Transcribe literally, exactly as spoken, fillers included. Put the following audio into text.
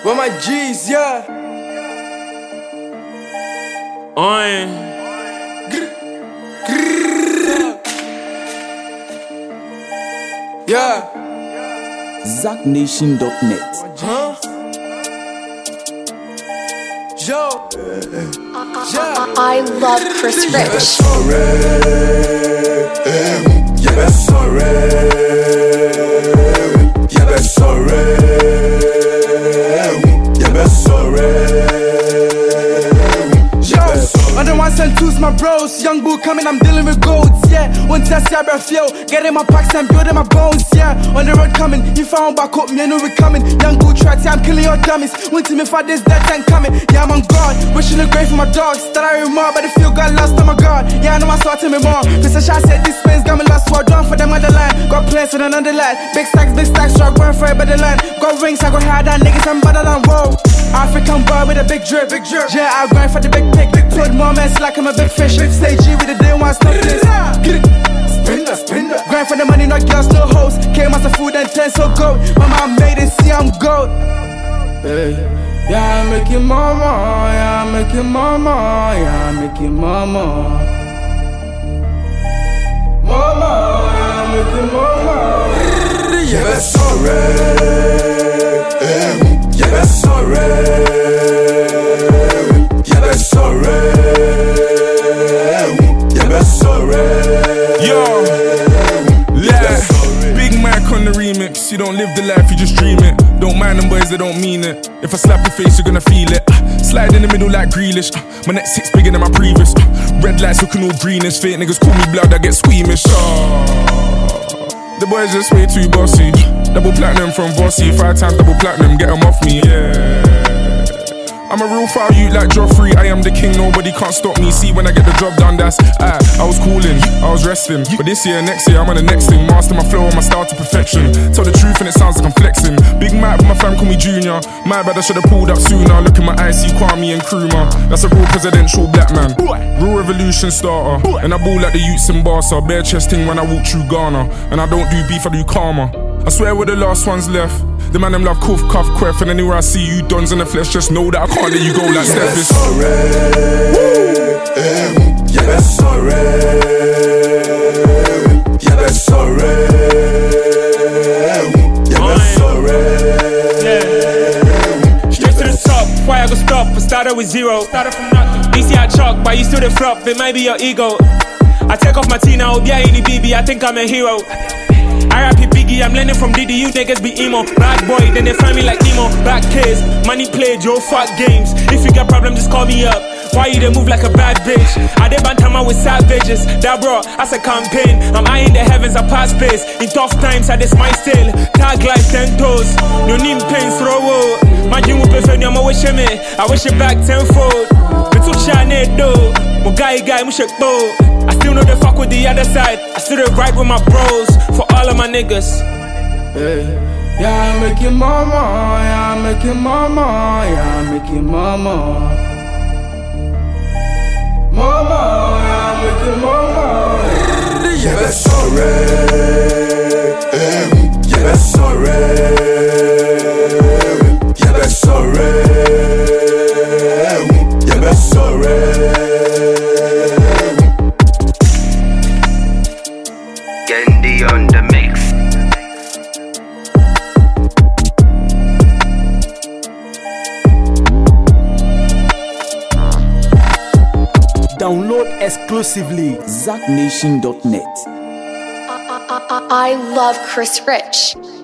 With my G's, yeah. Oi. Yeah. Zack Nation dot net. Huh? Yo. Yeah. I love Chris Rich. Yeah, that's alright. Yeah, that's alright. Yeah, that's alright. I don't want send twos, my bros. Young bull coming, I'm dealing with goats, yeah. One test, yeah, breath, yo. Getting my packs and building my bones, yeah. On the road coming, you found back up, me, I know we coming. Young bull tracks, yeah, I'm killing your dummies. Went to me for this, that time coming. Yeah, I'm on guard, wishing the grave for my dogs. That I remember, but the feel got lost on my guard. Yeah, I know I saw to me more. Mister Shah said this space got me lost, so I done for them underline. Got plans for another line. Big stacks, big stacks, so I going for a better line. Got rings, I go higher than niggas, I'm better than whoa. African boy with a big drip, big drip. Yeah, I grind for the big pick, big put moments like I'm a big fish. Big stage G with the day one stop this. Get it, spin that, spin that. Grind for the money, no girls, no hoes. Came as a food and ten so gold. My mom made it, see I'm gold. Hey. Yeah, I'm making mama, yeah, I'm making mama, yeah, I'm making mama. Mama, yeah, I'm making mama. Yeah, that's alright. Yeah, that's alright. Yeah, that's alright. Yeah, that's alright. Yo, yeah. Big Mac on the remix. You don't live the life, you just dream it. Don't mind them boys, they don't mean it. If I slap your face, you're gonna feel it. Slide in the middle like Grealish. My next six bigger than my previous. Red lights looking all greenish. Fake niggas call me blood, I get squeamish. Oh, the boys just way too bossy. Double platinum from Bossy. Five times double platinum, get them off me, yeah. I'm a real foul youth like Joffrey. I am the king, nobody can't stop me. See when I get the job done, that's ah, I was cooling, I was resting. But this year, next year, I'm on the next thing. Master my flow and my style to perfection. Tell the truth and it sounds like I'm flexing. Big Mac, but my fam call me Junior. My bad, I should've pulled up sooner. Look in my eyes, see Kwame and Nkrumah. That's a real presidential black man. Real revolution starter. And I ball like the youths in Barca. Bare chest thing when I walk through Ghana. And I don't do beef, I do karma. I swear we're the last ones left. The man them love cuff, cuff, queff. And anywhere I see you dons in the flesh, just know that I can't let you go like Yeah, Steph. that's alright. Yeah, that's alright. Yeah, that's alright. Yeah, that's alright. Yeah. Straight to the top, why I go stop? I started with zero. Started from nothing. D C I chalk, but you still the flop. It might be your ego. I take off my T now, be in the B B. I think I'm a hero. R I P Biggie, I'm learning from Diddy, you niggas be emo. Bad boy, then they find me like emo. Back kids, money played, yo, fuck games. If you got problem, just call me up. Why you they move like a bad bitch? I dey bantama with savages. That bro, that's a campaign. I'm high in the heavens, I pass space. In tough times, I just my still. Tag life, ten toes. No name pains, throw. My dream will prefer me, I'm a wish me. I wish it back tenfold. Me took shine though. My guy, guy, mushak bow. I still know the fuck with the other side. I still ride with my bros. For all of my niggas. Hey. Yeah, I'm making mama, yeah, I'm making mama, yeah, I'm making mama. Mama, yeah, I'm making mama. Yeah, that's alright. Yeah, that's alright. Yeah, that's alright. Yeah, that's alright. Gendy on the mix. Download exclusively Zack Nation dot net. I love Chris Rich.